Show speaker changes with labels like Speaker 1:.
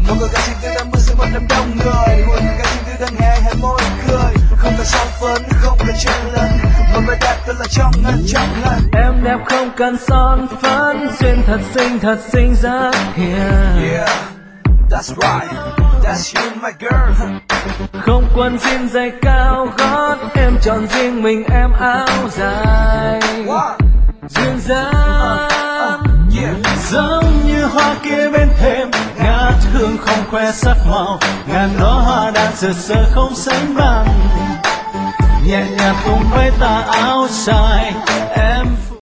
Speaker 1: Một người ca sĩ từ đang bước giữa một đám đông người, một người ca sĩ từ đang hé môi cười, không cần son phấn, không cần chen lấn, mà vẻ đẹp thật là trong ngần.
Speaker 2: Em đẹp không cần son phấn, duyên thật xinh rất hiền.
Speaker 1: Yeah, that's right, that's you my girl.
Speaker 2: Không quần jean giày cao gót, em chọn riêng mình em áo dài. Duyên dáng
Speaker 3: giống như hoa kia bên thềm, ngát hương không khoe sắc màu, ngàn đóa hoa đang sờ sờ không sánh bằng, nhẹ nhàng cùng với tà áo dài em